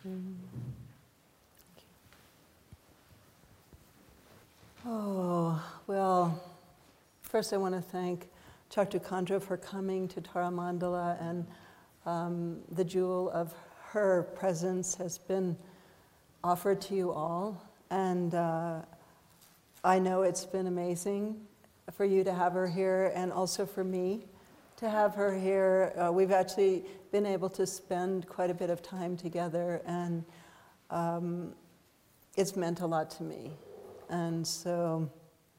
Oh, well, first I want to thank Chaktu Khandra for coming to Tara Mandala, and the jewel of her presence has been offered to you all. And I know it's been amazing for you to have her here, and also for me to have her here. We've actually been able to spend quite a bit of time together, and it's meant a lot to me. And so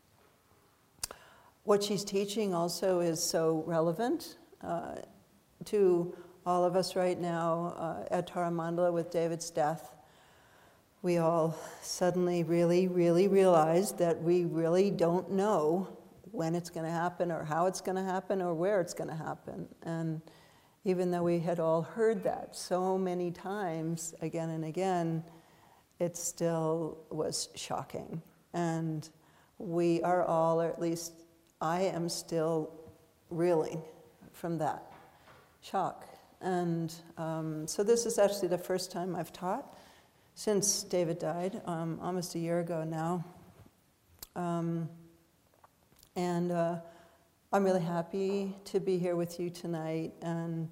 what she's teaching also is so relevant to all of us right now at Tara Mandala with David's death. We all suddenly really realized that we really don't know when it's going to happen or how it's going to happen or where it's going to happen. And even though we had all heard that so many times again and again, it still was shocking. And we are all, or at least I am still reeling from that shock. And so this is actually the first time I've taught since David died, almost a year ago now. And I'm really happy to be here with you tonight. And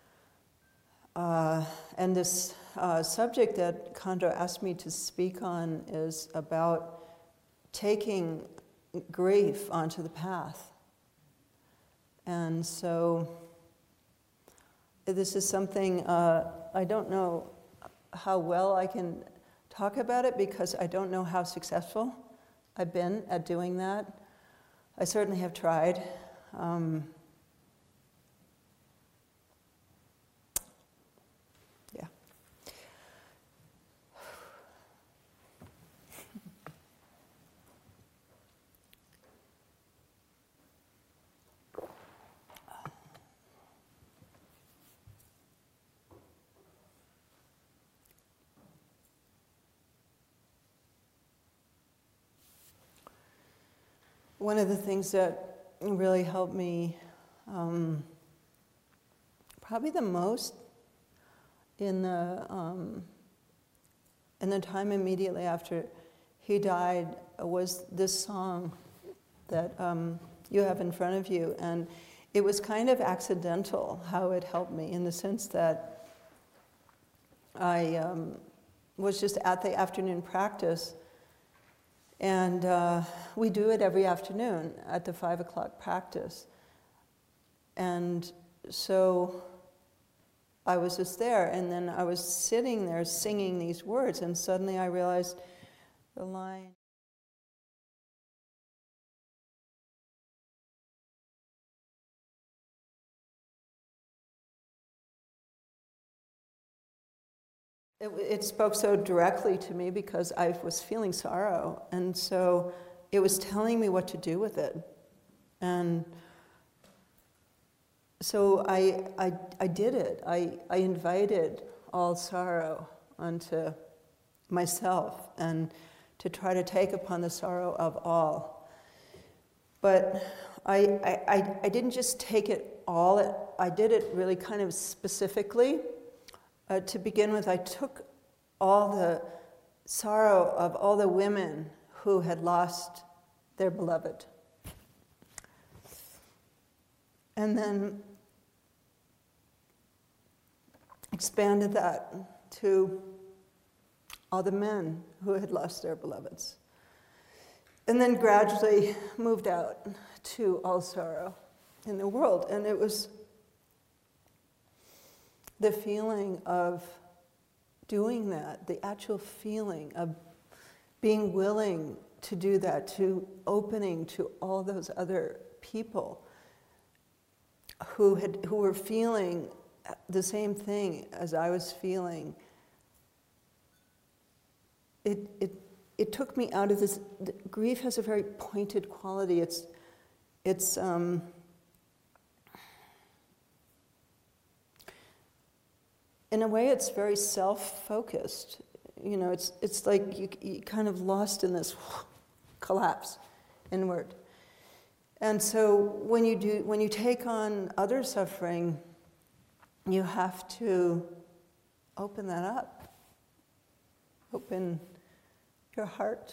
this subject that Khandra asked me to speak on is about taking grief onto the path. And so this is something, I don't know how well I can talk about it because I don't know how successful I've been at doing that. I certainly have tried. One of the things that really helped me, probably the most, in the time immediately after he died, was this song that you have in front of you, and it was kind of accidental how it helped me, in the sense that I was just at the afternoon practice. And we do it every afternoon at the 5 o'clock practice. And so I was just there, and then I was sitting there singing these words, and suddenly I realized the line. It spoke so directly to me because I was feeling sorrow, and so it was telling me what to do with it. And so I did it. I invited all sorrow onto myself and to try to take upon the sorrow of all. But I didn't just take it all, I did it really kind of specifically. To begin with, I took all the sorrow of all the women who had lost their beloved. And then expanded that to all the men who had lost their beloveds. And then gradually moved out to all sorrow in the world. And it was the feeling of doing that, the actual feeling of being willing to do that, to opening to all those other people who were feeling the same thing as I was feeling. It took me out of this. Grief has a very pointed quality. It's in a way, it's very self-focused. You know, it's like you kind of lost in this collapse inward. And so when you take on other suffering, you have to open that up open your heart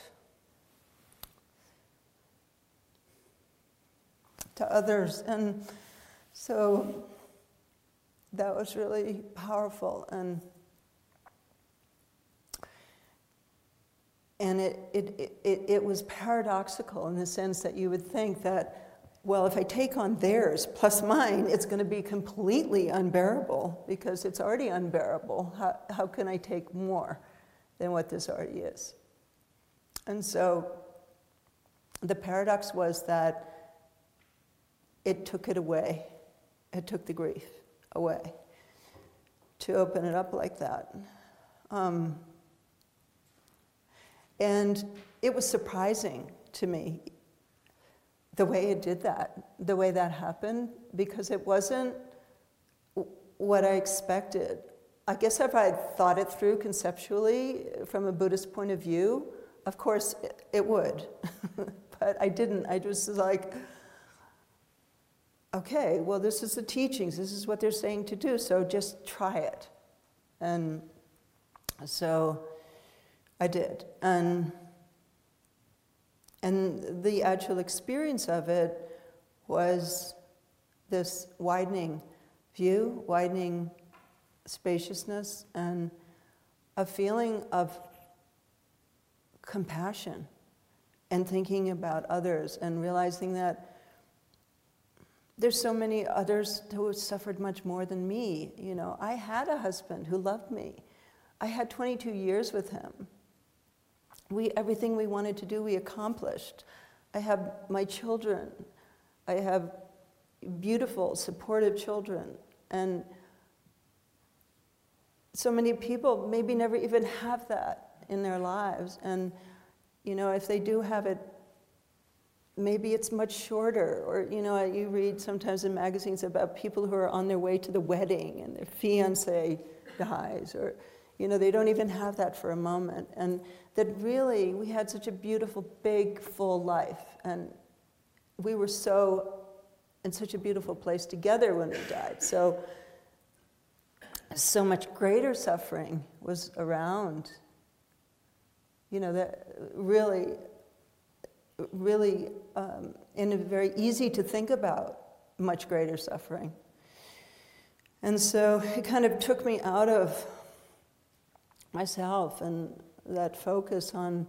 to others. And so that was really powerful. And it was paradoxical in the sense that you would think that, well, if I take on theirs plus mine, it's going to be completely unbearable because it's already unbearable. How can I take more than what this already is? And so the paradox was that it took it away. It took the grief away to open it up like that. And it was surprising to me the way it did that, the way that happened, because it wasn't what I expected. I guess if I had thought it through conceptually from a Buddhist point of view, of course it would. But I didn't. I just was like, okay, well, this is the teachings. This is what they're saying to do, so just try it. And so I did. And the actual experience of it was this widening view, widening spaciousness, and a feeling of compassion and thinking about others and realizing that there's so many others who have suffered much more than me. You know, I had a husband who loved me. I had 22 years with him. Everything we wanted to do, we accomplished. I have my children. I have beautiful, supportive children. And so many people maybe never even have that in their lives. And, you know, if they do have it, maybe it's much shorter. Or, you know, you read sometimes in magazines about people who are on their way to the wedding and their fiancé dies, or, you know, they don't even have that for a moment. And that really, we had such a beautiful, big, full life. And we were in such a beautiful place together when we died. So much greater suffering was around. You know, that really, in a very easy to think about, much greater suffering. And so it kind of took me out of myself and that focus on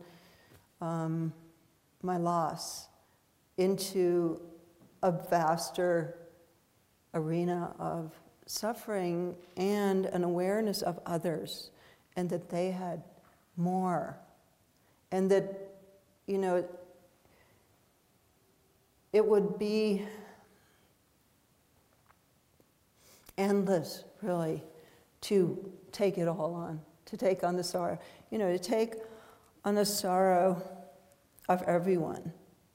my loss into a vaster arena of suffering and an awareness of others, and that they had more. And that, you know, it would be endless, really, to take it all on, to take on the sorrow, you know, to take on the sorrow of everyone.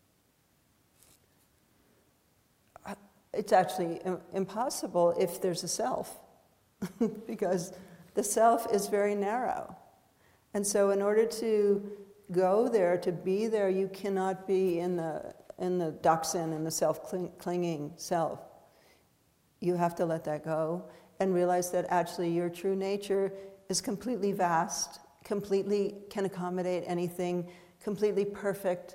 It's actually impossible if there's a self, because the self is very narrow. And so in order to go there, to be there, you cannot be in the daksin, in the self-clinging self. You have to let that go and realize that actually your true nature is completely vast, completely can accommodate anything, completely perfect,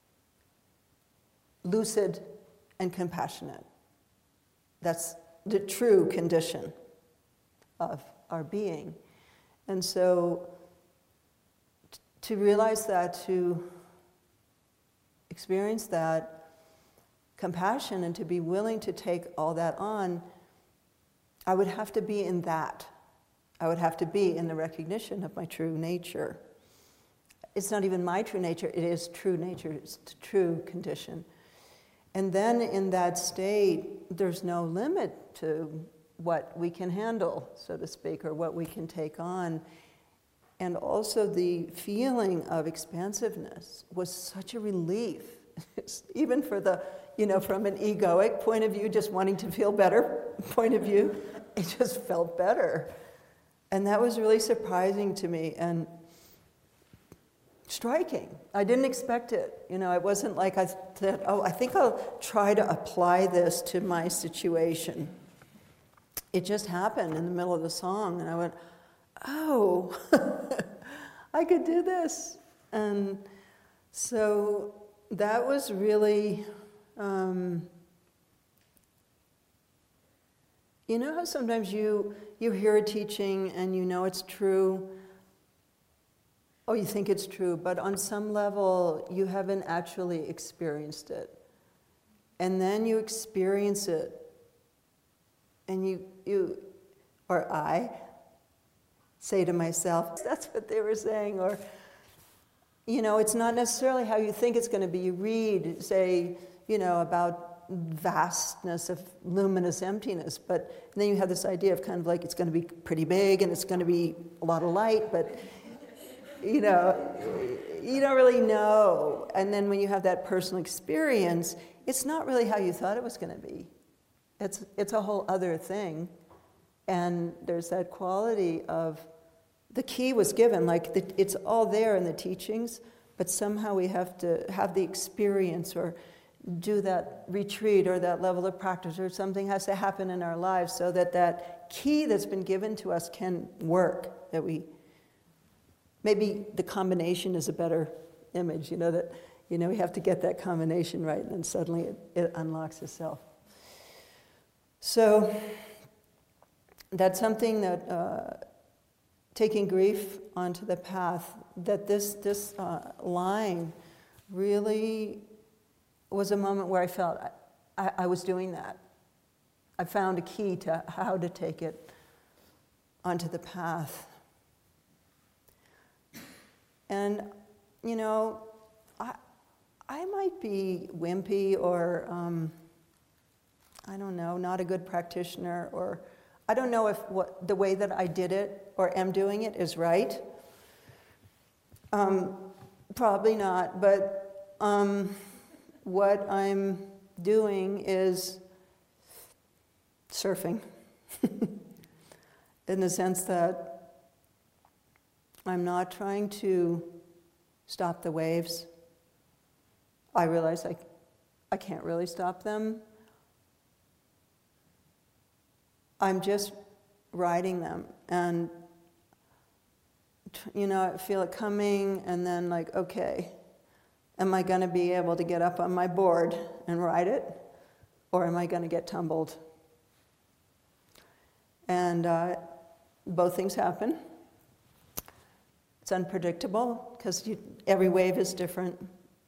lucid, and compassionate. That's the true condition of our being. And so to realize that, to experience that compassion and to be willing to take all that on, I would have to be in that. I would have to be in the recognition of my true nature. It's not even my true nature, it is true nature, it's the true condition. And then in that state, there's no limit to what we can handle, so to speak, or what we can take on. And also the feeling of expansiveness was such a relief, even for the, you know, from an egoic point of view, just wanting to feel better point of view, it just felt better. And that was really surprising to me and striking. I didn't expect it. You know, it wasn't like I said, oh, I think I'll try to apply this to my situation. It just happened in the middle of the song, and I went, oh, I could do this. And so that was really, you know how sometimes you hear a teaching and you know it's true, or you think it's true, but on some level you haven't actually experienced it. And then you experience it, and you or I say to myself, that's what they were saying, or, you know, it's not necessarily how you think it's going to be. You read, say, you know, about vastness of luminous emptiness, but then you have this idea of kind of like it's going to be pretty big and it's going to be a lot of light, but, you know, you don't really know. And then when you have that personal experience, it's not really how you thought it was going to be. It's a whole other thing. And there's that quality of the key was given, like it's all there in the teachings, but somehow we have to have the experience or do that retreat or that level of practice, or something has to happen in our lives so that that key that's been given to us can work, that we, maybe the combination is a better image, you know, that, you know, we have to get that combination right, and then suddenly it unlocks itself. So that's something that, taking grief onto the path, that this line really was a moment where I felt I was doing that. I found a key to how to take it onto the path. And, you know, I might be wimpy or, I don't know, not a good practitioner, or I don't know if the way that I did it or am doing it is right. Probably not, but what I'm doing is surfing in the sense that I'm not trying to stop the waves. I realize I can't really stop them. I'm just riding them, and you know, I feel it coming, and then like, okay, am I going to be able to get up on my board and ride it, or am I going to get tumbled? And both things happen. It's unpredictable because every wave is different.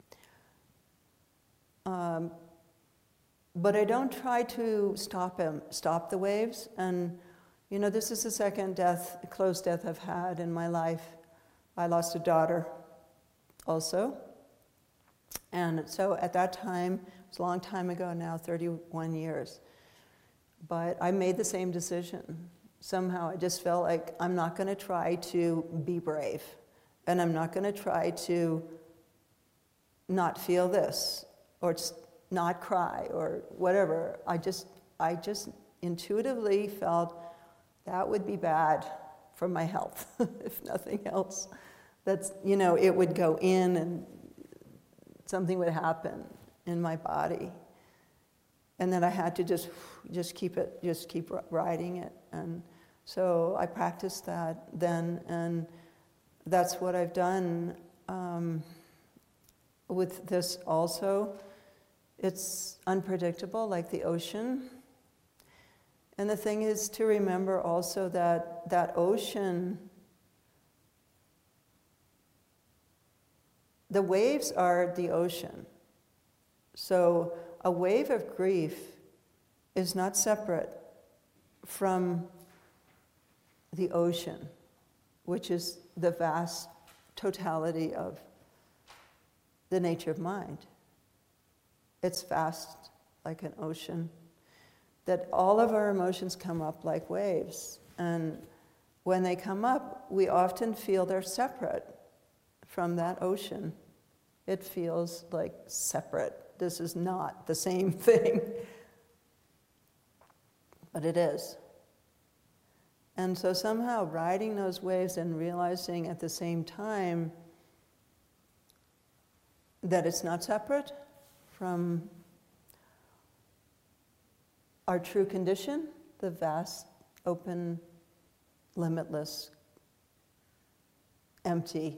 But I don't try to stop the waves. And, you know, this is the second close death I've had in my life. I lost a daughter also. And so at that time, it was a long time ago now, 31 years. But I made the same decision. Somehow I just felt like I'm not going to try to be brave. And I'm not going to try to not feel this, or not cry, or whatever. I just intuitively felt that would be bad for my health, if nothing else. That's, you know, it would go in and something would happen in my body. And then I had to just keep riding it. And so I practiced that then, and that's what I've done with this also. It's unpredictable, like the ocean. And the thing is to remember also that that ocean, the waves are the ocean. So a wave of grief is not separate from the ocean, which is the vast totality of the nature of mind. It's vast like an ocean, that all of our emotions come up like waves. And when they come up, we often feel they're separate from that ocean. It feels like separate. This is not the same thing. But it is. And so somehow riding those waves and realizing at the same time that it's not separate from our true condition, the vast, open, limitless empty,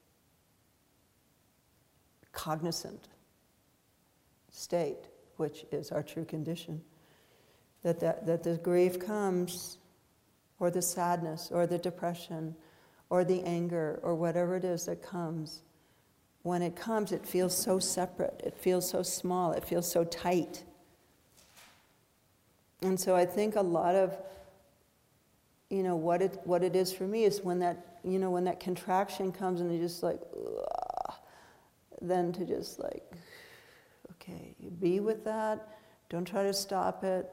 cognizant state, which is our true condition. That the grief comes, or the sadness, or the depression, or the anger, or whatever it is that comes. When it comes, it feels so separate, it feels so small, it feels so tight. And so I think a lot of, what it is for me is when that contraction comes and you just like, ugh, then to just like, okay, be with that, don't try to stop it,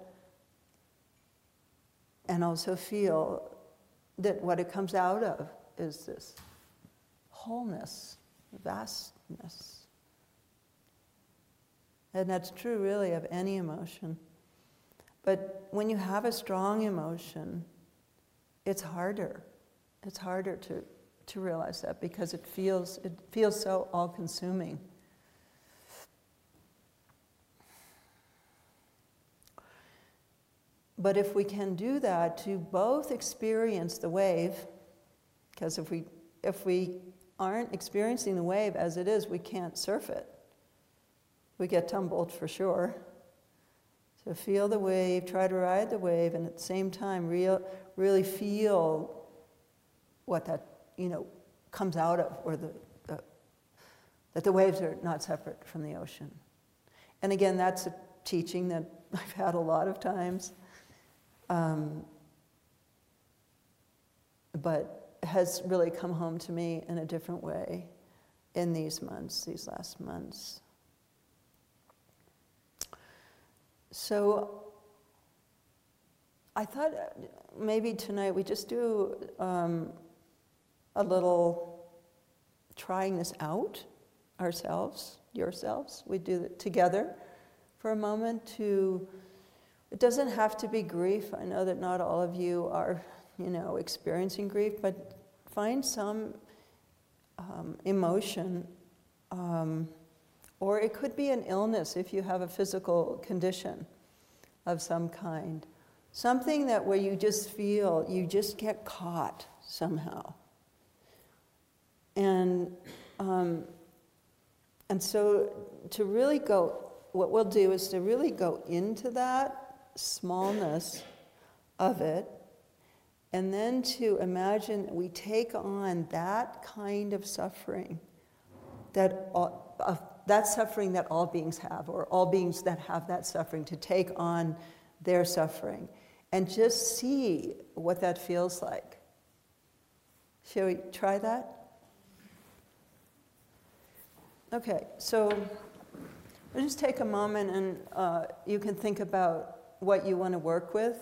and also feel that what it comes out of is this wholeness, vastness. And that's true really of any emotion. But when you have a strong emotion, it's harder. It's harder to realize that because it feels so all-consuming. But if we can do that, to both experience the wave, because if we aren't experiencing the wave as it is, we can't surf it. We get tumbled for sure. So feel the wave, try to ride the wave, and at the same time really feel what that comes out of, or that the waves are not separate from the ocean. And again, that's a teaching that I've had a lot of times, but has really come home to me in a different way in these last months. So I thought maybe tonight we just do a little trying this out ourselves, yourselves. We do it together for a moment it doesn't have to be grief. I know that not all of you are, experiencing grief, but find some emotion, or it could be an illness if you have a physical condition of some kind. Something that where you just feel, you just get caught somehow. And so to really go, what we'll do is to really go into that smallness of it, and then to imagine that we take on that kind of suffering, that suffering that all beings have, or all beings that have that suffering, to take on their suffering, and just see what that feels like. Shall we try that? Okay, so we'll just take a moment and you can think about what you want to work with.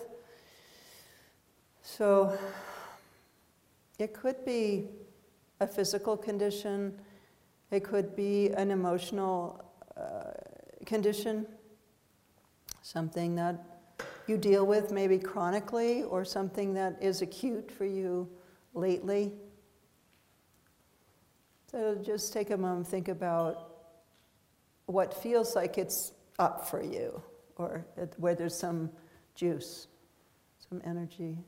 So it could be a physical condition, it could be an emotional condition, something that you deal with maybe chronically, or something that is acute for you lately. So just take a moment, think about what feels like it's up for you, or where there's some juice, some energy.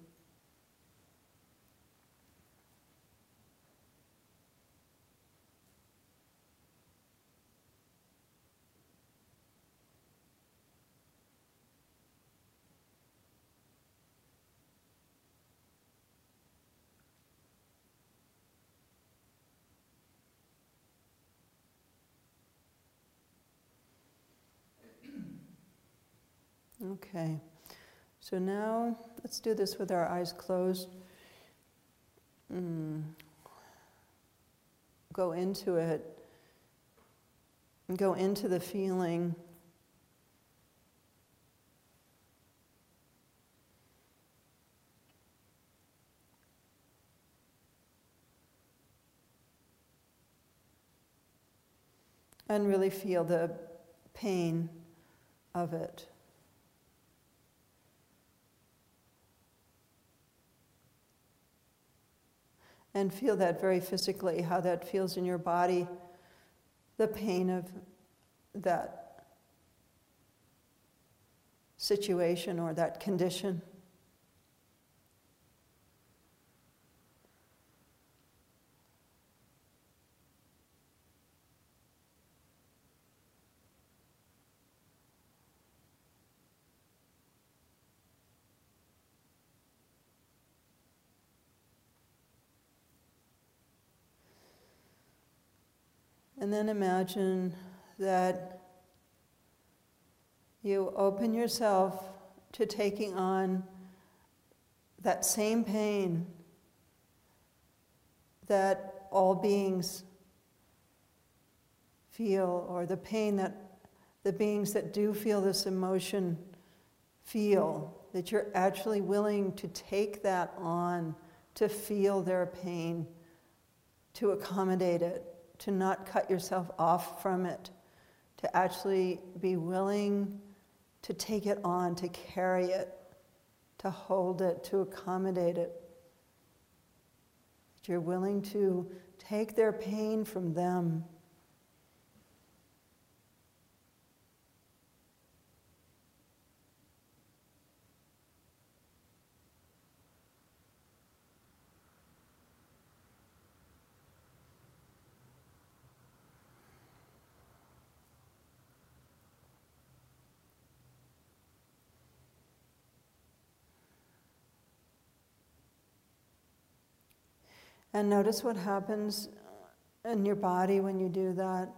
Okay, so now let's do this with our eyes closed. Go into it, go into the feeling. And really feel the pain of it. And feel that very physically, how that feels in your body, the pain of that situation or that condition. And then imagine that you open yourself to taking on that same pain that all beings feel, or the pain that the beings that do feel this emotion feel, that you're actually willing to take that on, to feel their pain, to accommodate it, to not cut yourself off from it, to actually be willing to take it on, to carry it, to hold it, to accommodate it. That you're willing to take their pain from them. And notice what happens in your body when you do that.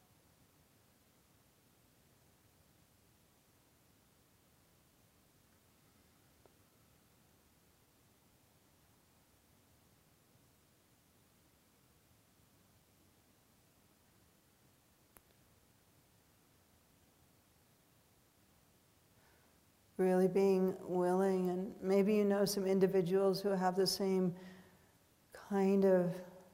Really being willing, and maybe you know some individuals who have the same kind of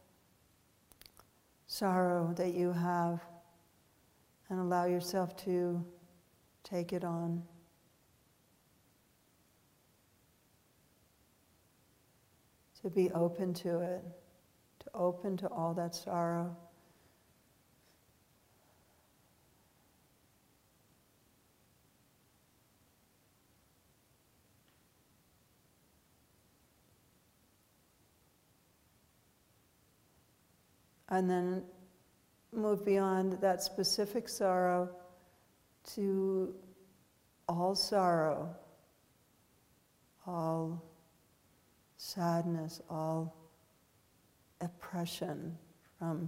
sorrow that you have, and allow yourself to take it on. To be open to it, to open to all that sorrow. And then move beyond that specific sorrow to all sorrow, all sadness, all oppression from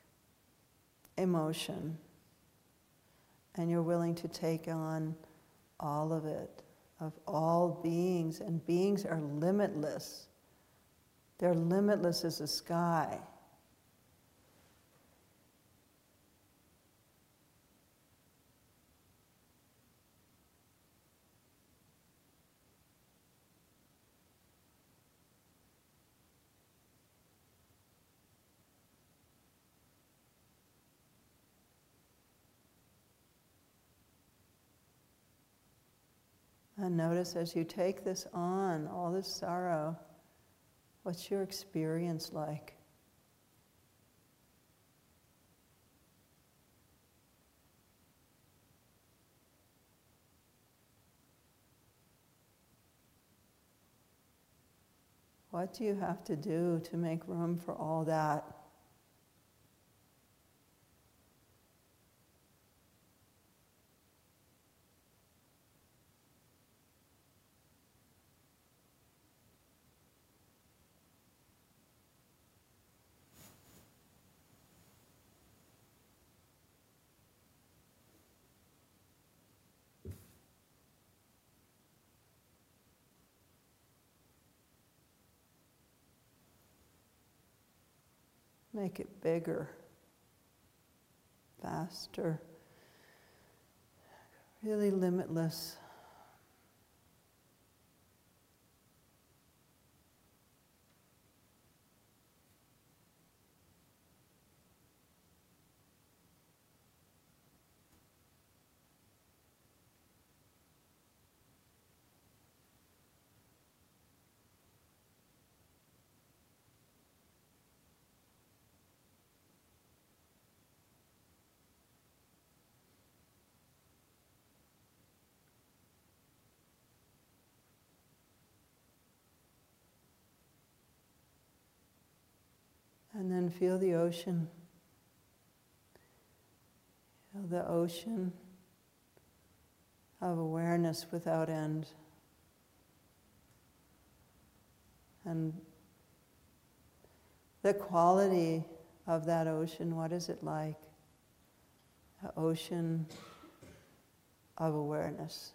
emotion. And you're willing to take on all of it, of all beings. And beings are limitless. They're limitless as the sky. And notice as you take this on, all this sorrow, what's your experience like? What do you have to do to make room for all that? Make it bigger, faster, really limitless. And then feel the ocean. Feel the ocean of awareness without end. And the quality of that ocean, what is it like? an ocean of awareness.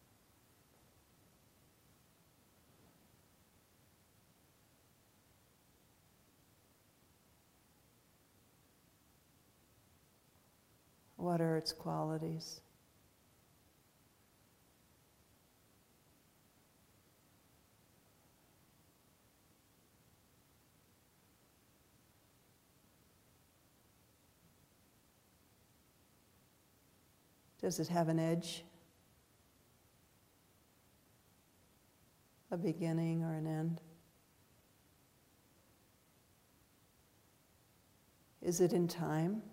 What are its qualities? Does it have an edge? A beginning or an end? Is it in time?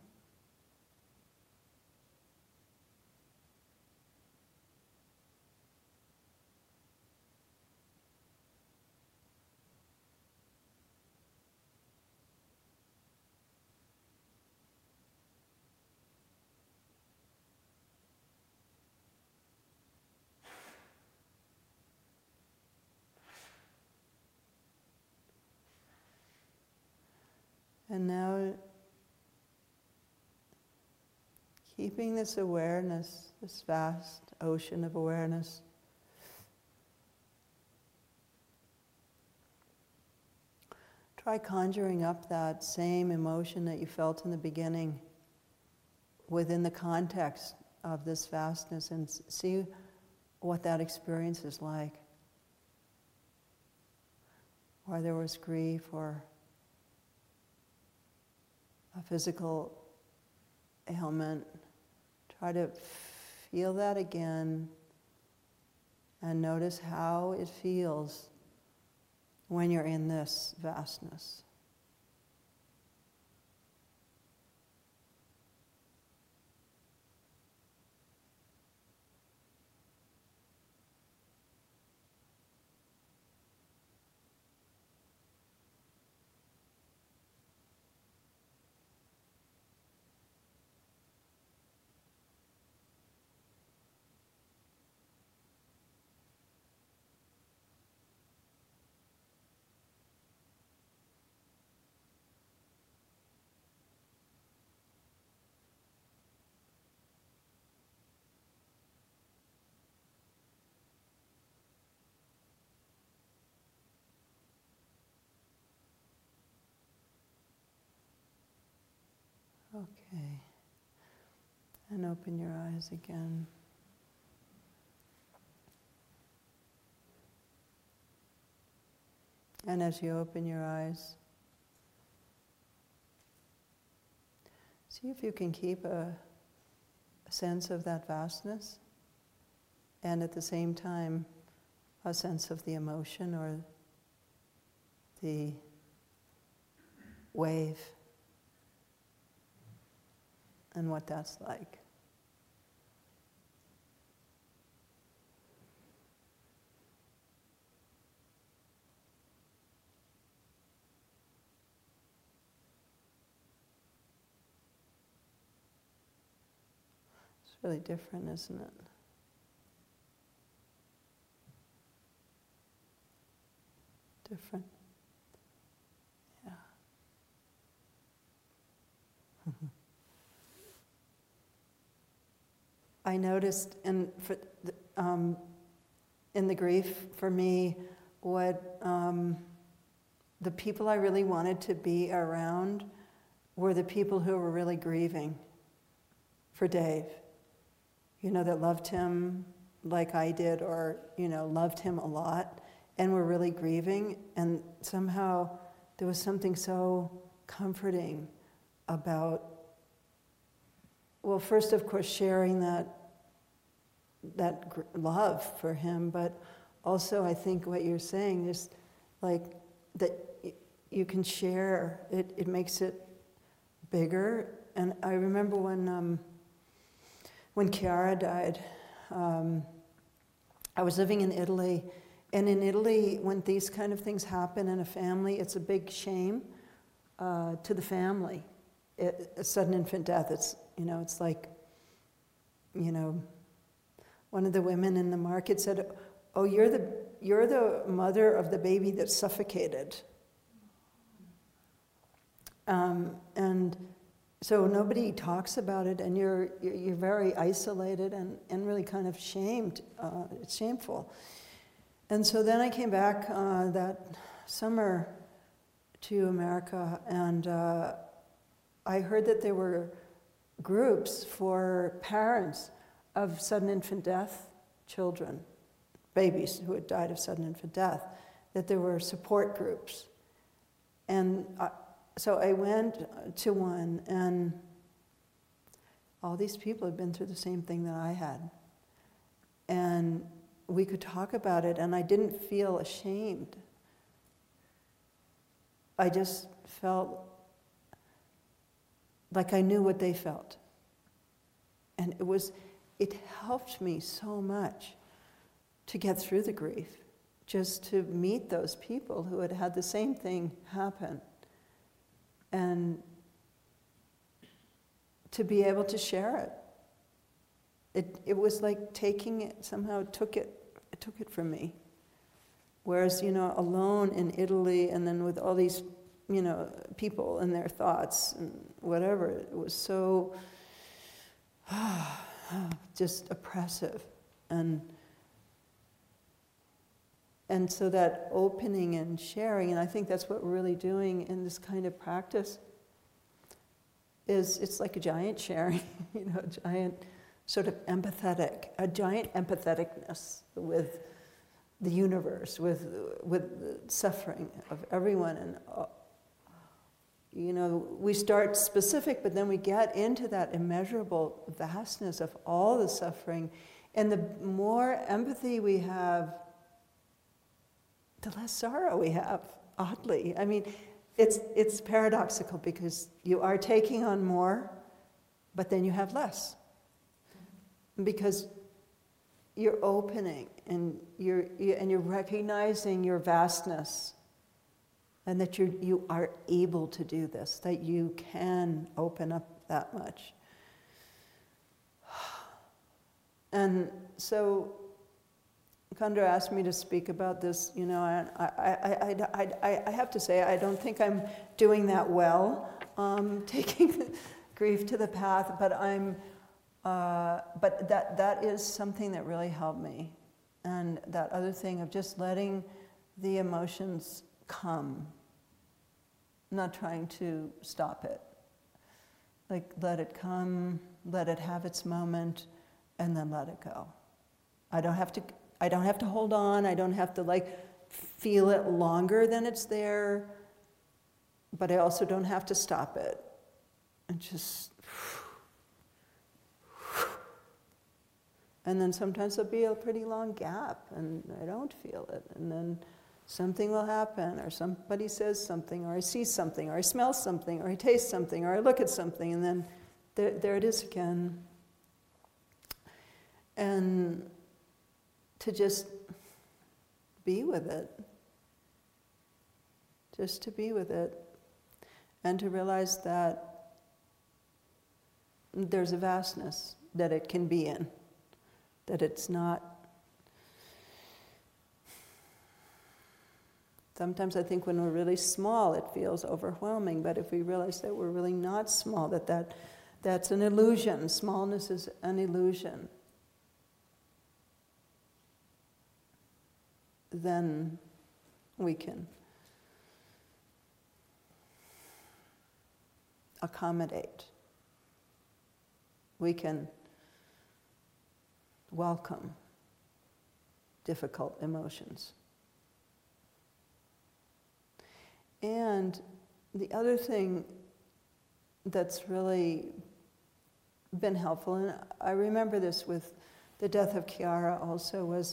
And now, keeping this awareness, this vast ocean of awareness, try conjuring up that same emotion that you felt in the beginning within the context of this vastness and see what that experience is like. Or there was grief or a physical ailment. Try to feel that again and notice how it feels when you're in this vastness. Okay. And open your eyes again. And as you open your eyes, see if you can keep a sense of that vastness and at the same time a sense of the emotion or the wave and what that's like. It's really different, isn't it? Different. Yeah. I noticed in the grief, for me, what the people I really wanted to be around were the people who were really grieving for Dave. You know, that loved him like I did, or, you know, loved him a lot, and were really grieving. And somehow there was something so comforting about, well, first, of course, sharing that love for him, but also I think what you're saying is like that you can share, it makes it bigger. And I remember when Chiara died, I was living in Italy, and in Italy, when these kind of things happen in a family, it's a big shame to the family. A sudden infant death, it's like, one of the women in the market said, "Oh, you're the mother of the baby that suffocated." And So nobody talks about it, and you're very isolated and really kind of shamed. It's shameful. And so then I came back that summer to America, and I heard that there were groups for parents of sudden infant death children, babies who had died of sudden infant death, that there were support groups. And so I went to one, and all these people had been through the same thing that I had. And we could talk about it, and I didn't feel ashamed. I just felt like I knew what they felt. And it helped me so much to get through the grief, just to meet those people who had had the same thing happen. And to be able to share it. It was like taking it, somehow it took it from me. Whereas, alone in Italy and then with all these, people and their thoughts and whatever, it was so just oppressive. And so that opening and sharing, and I think that's what we're really doing in this kind of practice, it's like a giant sharing, a giant sort of a giant empatheticness with the universe, with the suffering of everyone. And, we start specific, but then we get into that immeasurable vastness of all the suffering. And the more empathy we have, the less sorrow we have, oddly. I mean, it's paradoxical because you are taking on more, but then you have less. Because you're opening and you're recognizing your vastness, and that you are able to do this, that you can open up that much. And so Khandra asked me to speak about this, and I have to say, I don't think I'm doing that well, taking grief to the path, but that is something that really helped me. And that other thing of just letting the emotions come, not trying to stop it. Like, let it come, let it have its moment, and then let it go. I don't have to hold on, I don't have to feel it longer than it's there, but I also don't have to stop it. And just, and then sometimes there'll be a pretty long gap and I don't feel it. And then something will happen, or somebody says something, or I see something, or I smell something, or I taste something, or I look at something, and then there it is again. And to just be with it. Just to be with it. And to realize that there's a vastness that it can be in. That it's not. Sometimes I think when we're really small, it feels overwhelming. But if we realize that we're really not small, that's an illusion. Smallness is an illusion. Then we can accommodate. We can welcome difficult emotions. And the other thing that's really been helpful, and I remember this with the death of Chiara also, was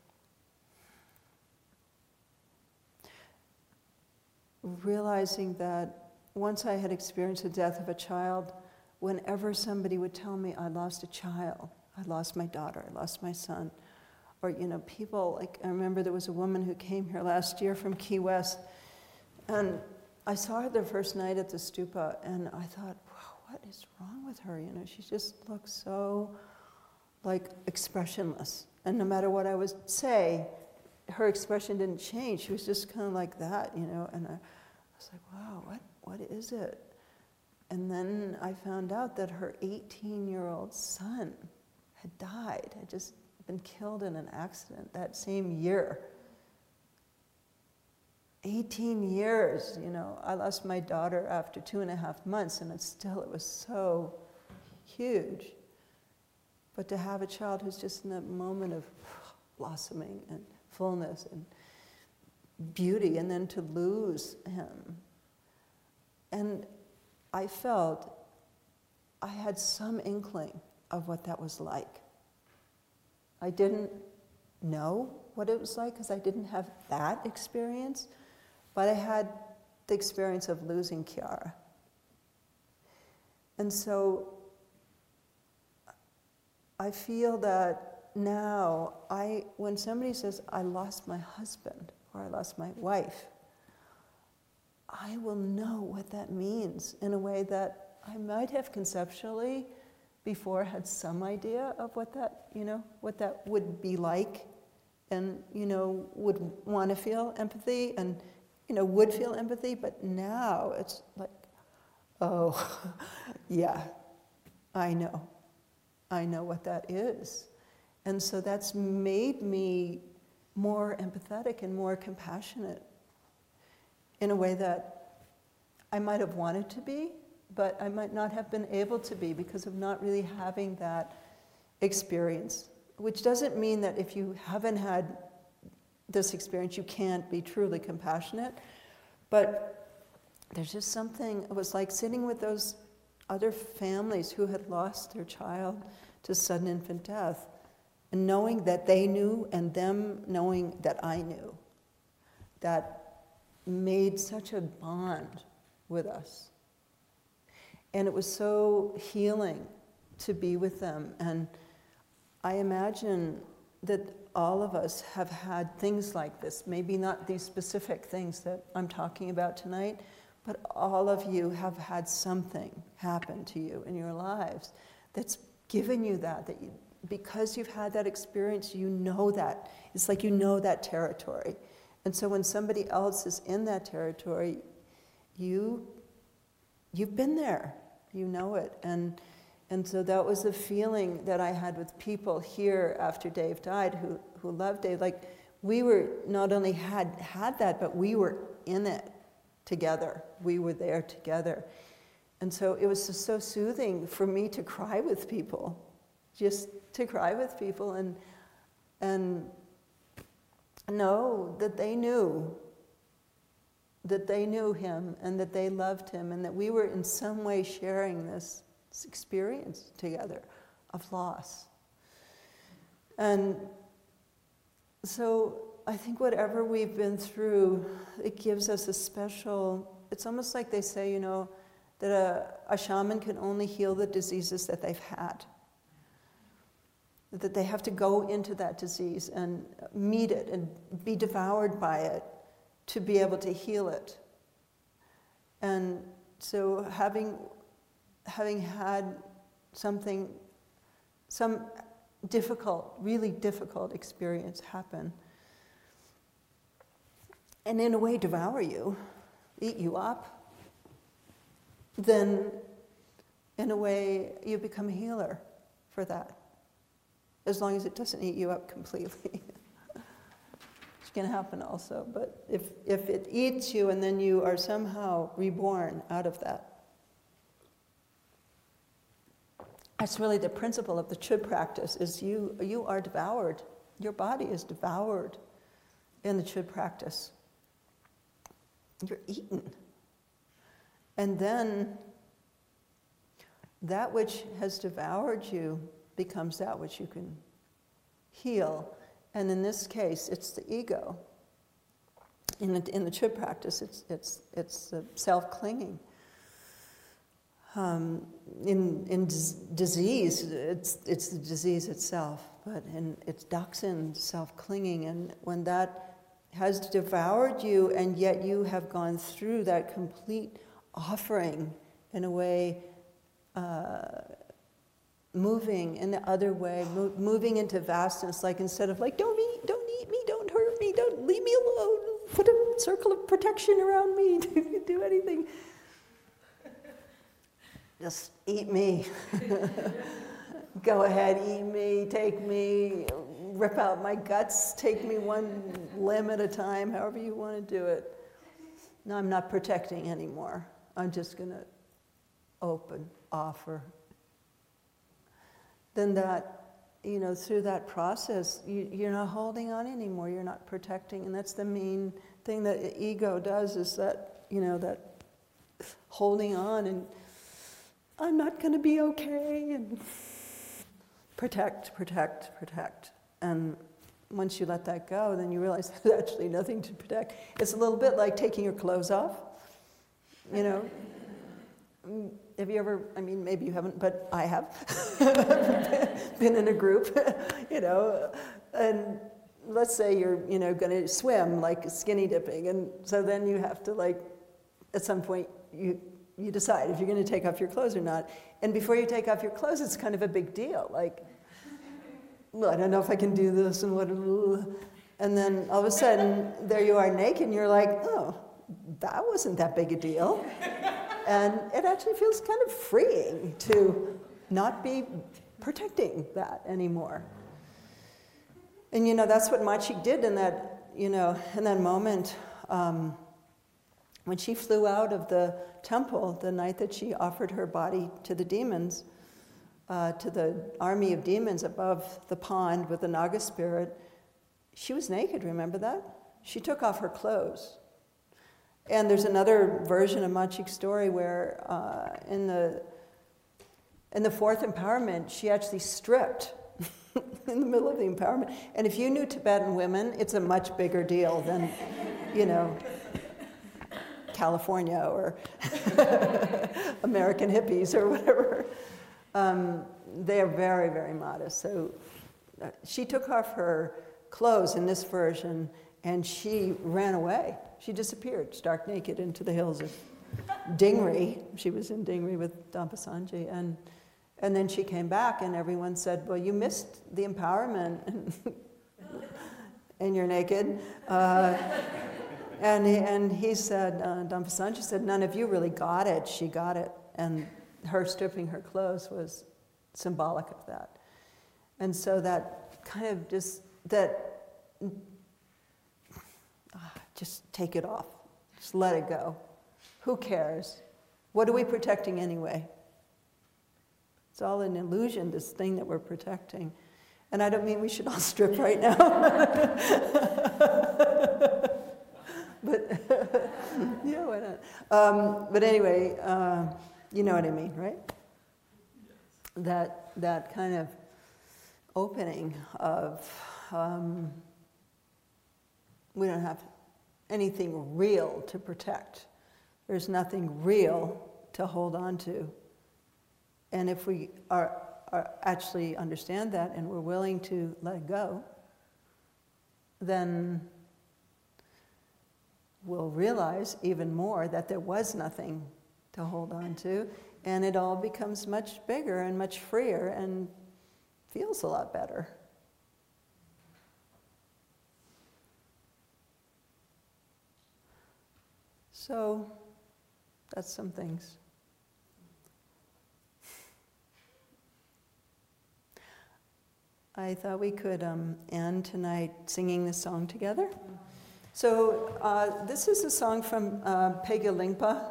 realizing that once I had experienced the death of a child, whenever somebody would tell me I lost a child, I lost my daughter, I lost my son, or people, I remember there was a woman who came here last year from Key West, and I saw her the first night at the stupa, and I thought, wow, what is wrong with her? She just looks so expressionless, and no matter what I would say, her expression didn't change. She was just kind of like that, and I was like, wow, what is it? And then I found out that her 18-year-old son had died, had just been killed in an accident that same year. 18 years, you know. I lost my daughter after 2.5 months, and it was so huge. But to have a child who's just in that moment of blossoming and fullness and beauty, and then to lose him. And I felt I had some inkling of what that was like. I didn't know what it was like because I didn't have that experience, but I had the experience of losing Chiara. And so I feel that now, when somebody says, I lost my husband, or I lost my wife, I will know what that means in a way that I might have conceptually before had some idea of what that, what that would be like, and, would want to feel empathy, and, would feel empathy, but now it's like, oh, yeah, I know what that is. And so that's made me more empathetic and more compassionate in a way that I might have wanted to be, but I might not have been able to be because of not really having that experience. Which doesn't mean that if you haven't had this experience, you can't be truly compassionate. But there's just something, it was like sitting with those other families who had lost their child to sudden infant death, and knowing that they knew and them knowing that I knew. That made such a bond with us. And it was so healing to be with them. And I imagine that all of us have had things like this, maybe not these specific things that I'm talking about tonight, but all of you have had something happen to you in your lives that's given you that you, because you've had that experience, you know that. It's like you know that territory. And so when somebody else is in that territory, you've been there, you know it. And so that was the feeling that I had with people here after Dave died who loved Dave. Like, we were not only had that, but we were in it together. We were there together. And so it was just so soothing for me to cry with people, just to cry with people and know that they knew him and that they loved him and that we were in some way sharing this experience together of loss. And so I think whatever we've been through, it gives us a special, it's almost like they say, that a shaman can only heal the diseases that they've had. That they have to go into that disease and meet it and be devoured by it to be able to heal it. And so having had some really difficult experience happen, and in a way devour you, eat you up, then in a way you become a healer for that, as long as it doesn't eat you up completely. Which can happen also, but if it eats you and then you are somehow reborn out of that. That's really the principle of the Chöd practice, is you are devoured. Your body is devoured in the Chöd practice. You're eaten. And then that which has devoured you becomes that which you can heal. And in this case, it's the ego. In the Chöd practice, it's self-clinging. In disease, it's the disease itself, but it's Daksin, self-clinging, and when that has devoured you, and yet you have gone through that complete offering in a way, moving in the other way, moving into vastness, like instead of like, don't eat me, don't hurt me, don't leave me alone, put a circle of protection around me, do anything. just eat me. Go ahead, eat me, take me, rip out my guts, take me one limb at a time, however you want to do it. No, I'm not protecting anymore. I'm just going to open, offer. Then that, through that process, you're not holding on anymore. You're not protecting. And that's the main thing that ego does, is that, that holding on and I'm not going to be okay, and protect, protect, protect. And once you let that go, then you realize there's actually nothing to protect. It's a little bit like taking your clothes off. Have you ever, maybe you haven't, but I have, been in a group, and let's say you're, going to swim, like skinny dipping, and so then you have to, at some point, you decide if you're going to take off your clothes or not. And before you take off your clothes, it's kind of a big deal. Well, I don't know if I can do this, and what. And then all of a sudden, there you are naked, and you're like, oh, that wasn't that big a deal. And it actually feels kind of freeing to not be protecting that anymore. And that's what Machik did in that, in that moment. When she flew out of the temple the night that she offered her body to the demons, to the army of demons above the pond with the Naga spirit, she was naked, remember that? She took off her clothes. And there's another version of Machik's story where in the fourth empowerment, she actually stripped in the middle of the empowerment. And if you knew Tibetan women, it's a much bigger deal than, California or American hippies or whatever. They are very, very modest. So she took off her clothes in this version and she ran away. She disappeared, stark naked, into the hills of Dingri. She was in Dingri with Dampa-Sanji. And then she came back and everyone said, well, you missed the empowerment and you're naked. And he said, Dampa-Sanji said, none of you really got it. She got it. And her stripping her clothes was symbolic of that. And so that kind of just take it off. Just let it go. Who cares? What are we protecting anyway? It's all an illusion, this thing that we're protecting. And I don't mean we should all strip right now. But, yeah, why not? But anyway, you know what I mean, right? That kind of opening of, we don't have anything real to protect. There's nothing real to hold on to. And if we are actually understand that and we're willing to let it go, then we'll realize even more that there was nothing to hold on to, and it all becomes much bigger and much freer and feels a lot better. So that's some things. I thought we could end tonight singing this song together. So this is a song from Pege Lingpa.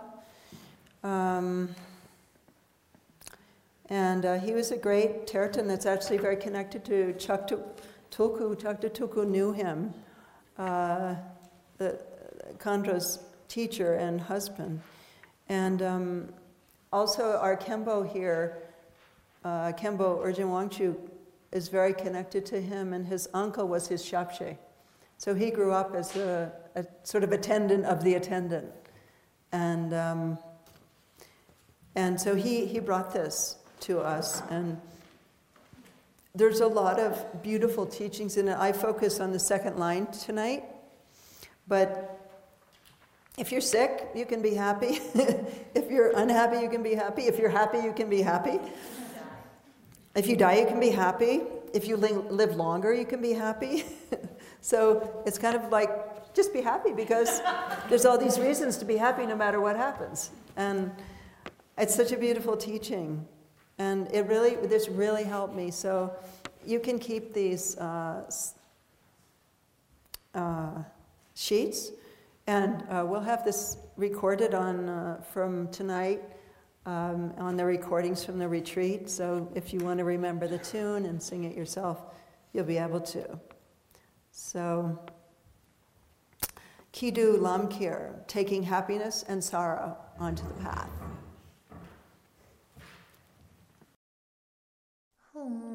And he was a great Tertan that's actually very connected to Chakta Tulku. Chakta Tulku knew him, Kandra's teacher and husband. And also our Khenpo here, Khenpo Urgyen Wangchuk, is very connected to him, and his uncle was his Shapshe. So he grew up as a sort of attendant of the attendant. And so he brought this to us. And there's a lot of beautiful teachings in it. I focus on the second line tonight. But if you're sick, you can be happy. If you're unhappy, you can be happy. If you're happy, you can be happy. If you die, you can be happy. If you live longer, you can be happy. So it's kind of like, just be happy, because there's all these reasons to be happy no matter what happens. And It's such a beautiful teaching, and this really helped me. So you can keep these sheets, and we'll have this recorded on from tonight on the recordings from the retreat. So if you want to remember the tune and sing it yourself, you'll be able to. So, Kidu Lamkir, taking happiness and sorrow onto the path.